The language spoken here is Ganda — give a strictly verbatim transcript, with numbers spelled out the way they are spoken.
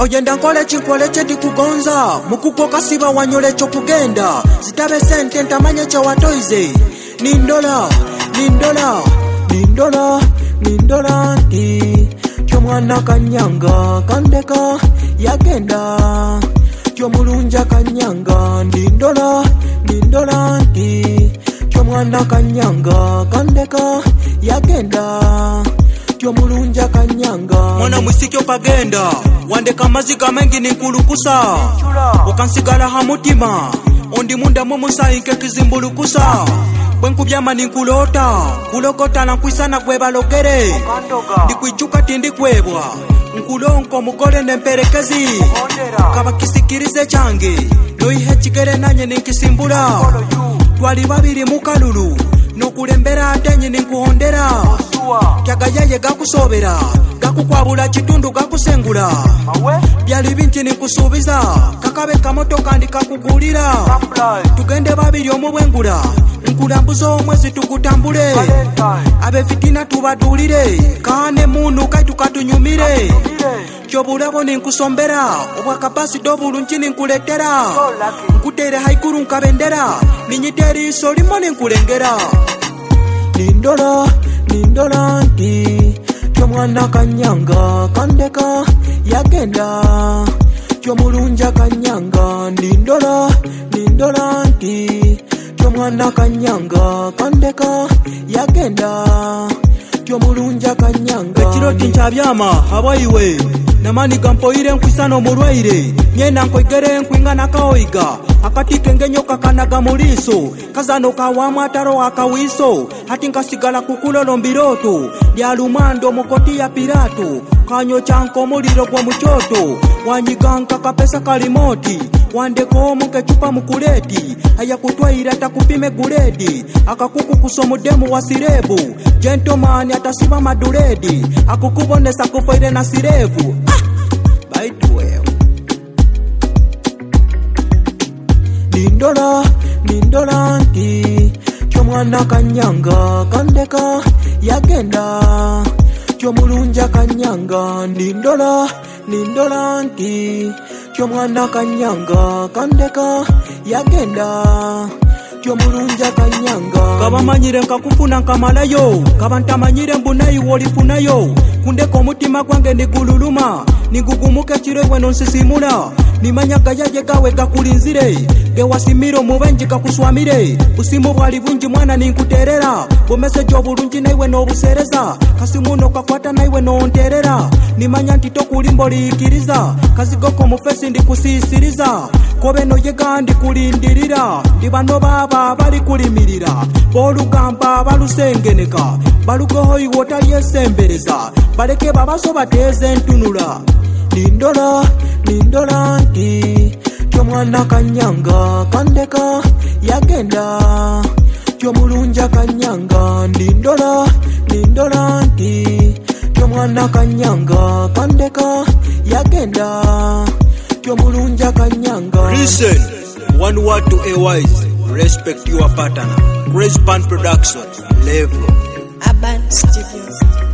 Oyenda nkole chinkole chedi kugonza mukuko kasiba wanyole cho kugenda zitabe sente ntamanye cha watoize nindola nindola nindola nindola ndi kyomwana kanyanga kandeka yagenda kyomulunja kanyanga nindola nindola ndi kyomwana kanyanga kandeka yagenda kyomulunja kanyanga mwana mwisikyo kagenda wandeka maziga mengi ninkulukusa ukansigala hamutima ondi munda mumusainke kizimbulukusa bwenkubyama ninkulota kulokota na nkwisana kwebalokere ndikwijuka tindikwebwa nkulonko mukole nemperekezi kaba kisikirize change noihe chikere nanye ninkisimbula twali babiri mukalulu nokulembera atenye ninkuhondera kyagayaye gakusobera gakukwabula chitundu gakusengula byali binti ninkusubiza kakabe kamoto kandi kakugulira tugende babiri omubwengula nkulambuza omwezi tukutambule abe fitina tubadulire kane munu kaitu katunyumire kyobulabo ninkusombera obwakabasi dobulungi ninkuletera nkutere haikuru nkabendera ninyiteri iso limo ninkulengera nindola nindola ndi kyomwana kanyanga kandeka yagenda kyomulunja kanyanga nindola nindola ndi kyomwana kanyanga kandeka yagenda kyomulunja kanyanga ekiroti nkyabyama abaiwe namani gampoire nkwisano mulwaire nyena nkoigere nkwingana kaoiga akatike ngenyoka kanaga muliso kazano kawamu ataro akawiso hati nkasigala kukulolo mbiroto lyalumando mukoti ya pirato kanyo chanko muliro kwa muchoto wanyiganka kapesa kalimoti wandeko muke chupa mukuleti aya kutwaira takupime guledi akakuku kusomudemu wa sirebu gentleman atasiba maduredi akukubonesa kufaire na sirevu ah! Baitwe nindola nindola ndi kyomwana kanyanga kandeka yagenda kyomulunja kanyanga nindola nindola ndi kyomwana kanyanga kandeka yagenda kyomulunja kanyanga kabamanyire nkakufuna nkamalayo kabantamanyire mbunayi wolifunayo kundeka omutima gwange nigululuma nigugumuke kirewe nonsisimula nimanya gayaye gawe gakulinzire gewasimiro mubenji kakuswamire busimu bwali bungi mwana ninkuterera bumesejo obulungi naiwe nobusereza kasimuno kakwata naiwe nonterera nimanya nti tokulimbo liikiriza kazigoko mufesi ndikusisiriza kobe noyega ndikulindirira ndibano baba bali kulimirira bolugamba balusengeneka balugoho iwota yesembereza baleke babaso bateze ntunula nindola nindola ndi kyomwana kanyanga kandeka yagenda kyomulunja kanyanga nindola nindola ndi kyomwana kanyanga kandeka yagenda kyomulunja kanyanga. Listen, one word to a wise, respect your partner. Grace Band Production, level Urban Studios.